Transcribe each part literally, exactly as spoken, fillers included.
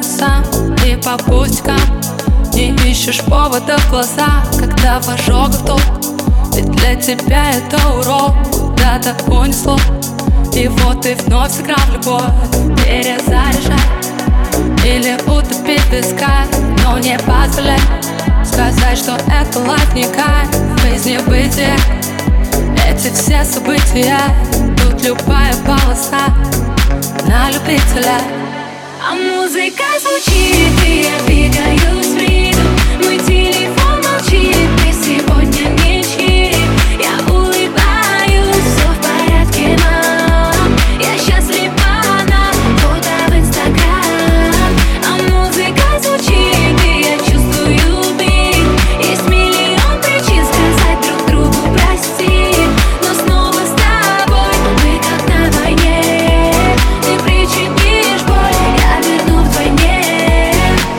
сам и по пустякам не ищешь повода в глаза, когда в ожогах толк. Ведь для тебя это урок, куда-то унесло. И вот ты вновь сыграл в любовь, перезаряжай или утопить в песках, но не позволяй сказать, что это лайф не кайф, жизнь бытие. Эти все события, тут любая полоса на любителя. А музыка звучит, и я двигаюсь в ритм. Мой телефон молчит, мы сегодня не чилим. Я улыбаюсь, все в порядке, мам. Я счастлива на фото в Инстаграм. А музыка звучит, и я чувствую бит. Есть миллион причин сказать друг другу прости, но снова с тобой мы как на войне. Ты причинишь боль, я верну вдвойне.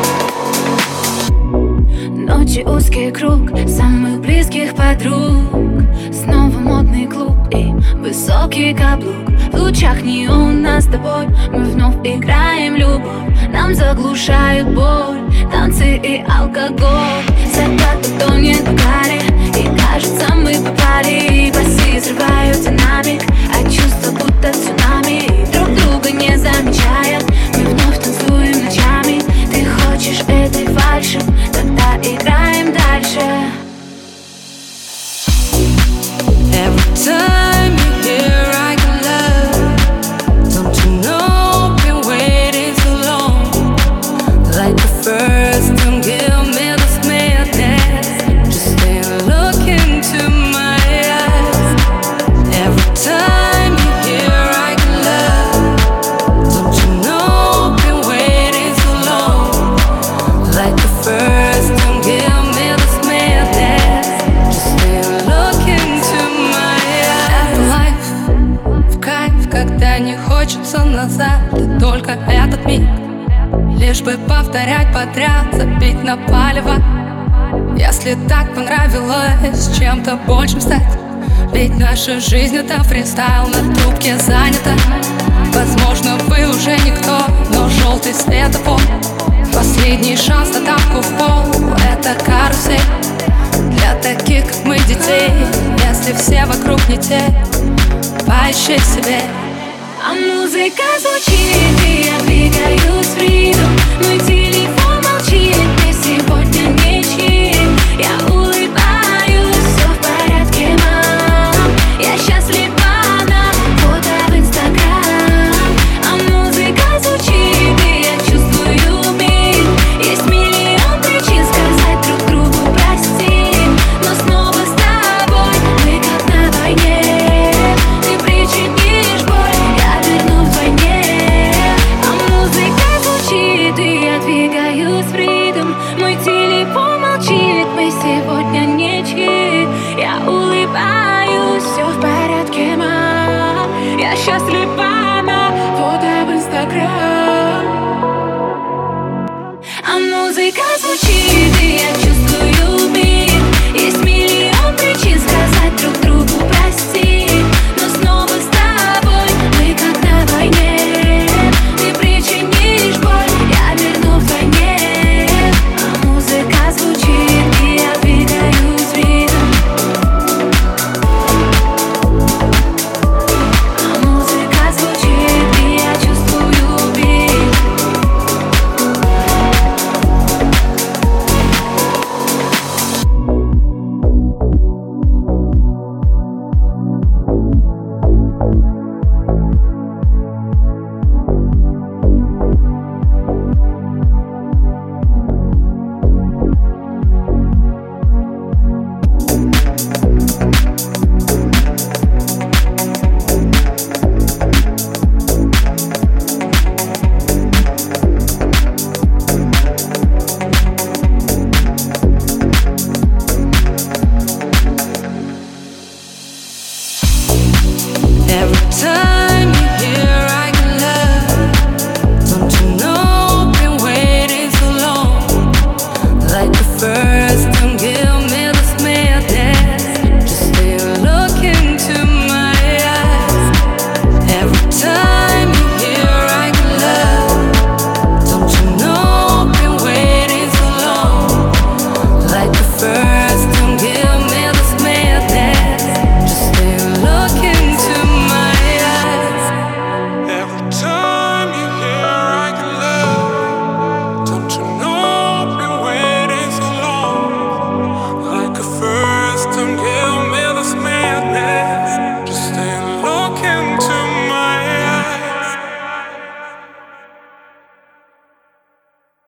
Ночи узкий круг самых близких подруг. Снова модный клуб и высокий каблук. В лучах неона с тобой мы вновь играем любовь. Нам заглушают боль танцы и алкоголь. Закаты тонет в гаре, и кажется мы попали. Басы взрывают динамик, а чувства будто цунами. Друг друга не замечая, мы вновь танцуем ночами. Ты хочешь этой фальши, тогда играем дальше. Every time you hear I can love, don't you know been waiting so long. Like the first time, give me this madness. Just stay and look into my eyes. Every time you hear I can love, don't you know been waiting so long. Like the first time, give me this madness. Just stay and look into my eyes. Это лайф, в кайф, когда не хочется назад, и только этот миг. Лишь бы повторять подряд, забить на палево. Если так понравилось чем-то большим стать, ведь наша жизнь это фристайл, на трубке занята. Возможно, вы уже никто, но желтый светофор, последний шанс на тапку в пол. Это карусель для таких, как мы, детей. Если все вокруг не те, поищи себе. А музыка звучит, и я двигаюсь в ритм. Мой телефон молчит, мы сегодня не чилим. Я улыбаюсь, все в порядке, мам. Я счастлива на фото в Инстаграм. А музыка звучит, и я чувствую бит. Есть миллион причин сказать друг другу прости, но снова с тобой мы как на войне. Ты причинишь боль, я верну вдвойне. А музыка звучит, и я двигаюсь в ритм. Мой телефон молчит, мы сегодня не чили. Я улыбаюсь, все в порядке, мам. Я счастлива на фото в Инстаграм. А музыка звучит, и я чувствую бит. Есть миллион причин сказать друг другу прости, но снова с тобой мы как на войне. Ты причинишь боль, я верну вдвойне. А музыка звучит, и я двигаюсь в ритм. А музыка звучит, и я чувствую бит. Every time